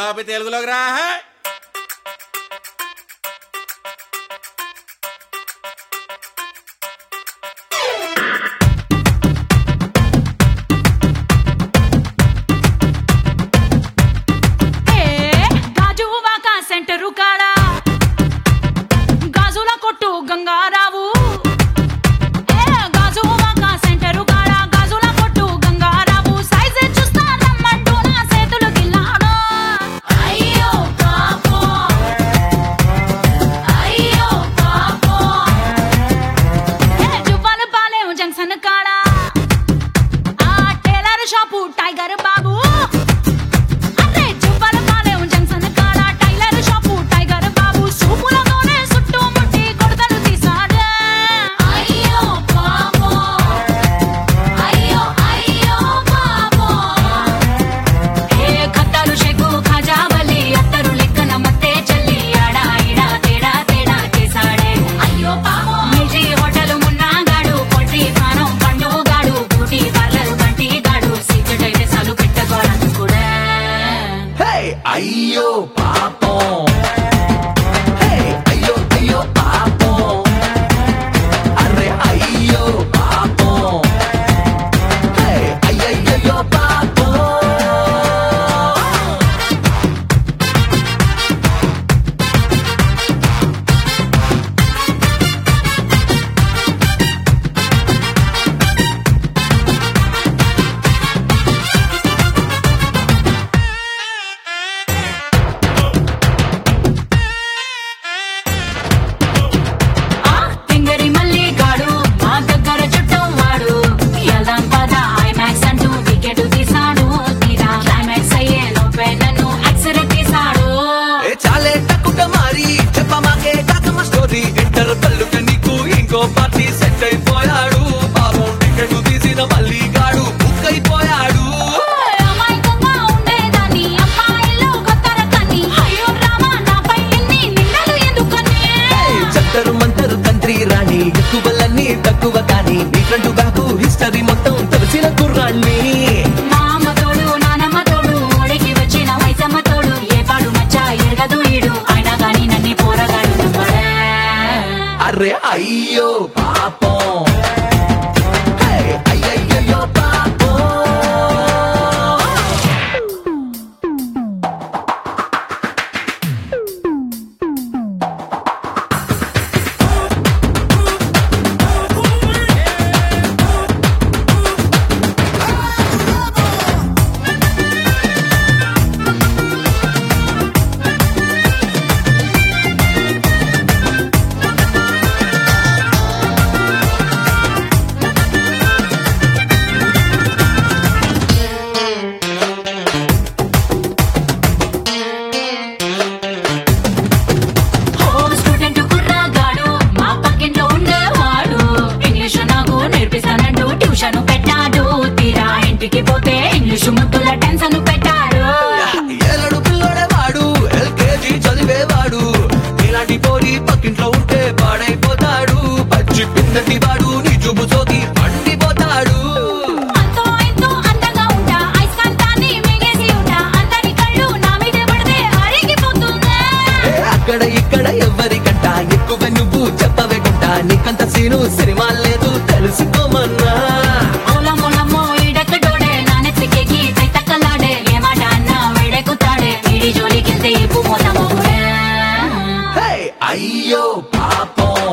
ఆపి తెలుగులోకి రా. సెంటరు కాడా గాజుల కొట్టు గంగారావు, గాజువాక సెంటరు కాడా గాజుల కొట్టు గంగారావు, సైజు చూస్తా రమ్మంటూ నా చేతులు గిల్లాడు. అయ్యో పాపో అయ్యో పాపో, జువ్వలు పాలేం జంక్షన్ కాడా ఆ టైలర్ షాపు టైగర్ బాబు. అయ్యో పాపం, అయ్యో అయ్యో పాపం, అరే అయ్యో పాపం, అయ్యయ్యో పాపం. ఇంటర్ పల్లుక నీకు ఇంకో పార్టీ సెట్ అయిపోయాడు, పాపం టికెట్ తీసిన మళ్ళీ గాడు బుక్ అయిపోయాడు. చక్కరు మంతరు తంత్రి రాణి ఎక్కువలన్నీ తక్కువ కానీ నీ ఫ్రంట్ బ్యాక్ హిస్టరీ మొత్తం తెలిసిన కుర్రాణ్ణి. మామతోడు నానమ్మతోడు ఒడికి వచ్చిన వైసమ్మతోడు ఏ పాడు మచ్చ ఎరగదు ఈడు అయినా గాని నన్ను పోరగాడు. అరే అయ్యో పాపం, అయ్యయ్యో పాపం. ఏలడు పిల్లడేవాడు ఎల్కేజీ చదివేవాడు, ఇలాంటి పోరి పక్కింట్లో ఉంటే పాడైపోతాడు. పచ్చి పిందటి వాడు నీ చూపు సోకి పండిపోతాడు. అక్కడ ఇక్కడ ఎవరికంట ఎక్కువ నువ్వు చెప్పవే గుంట, నీకంత సీను సినిమా లేదు తెలుసుకోమన్నా. అయ్యో పాపం.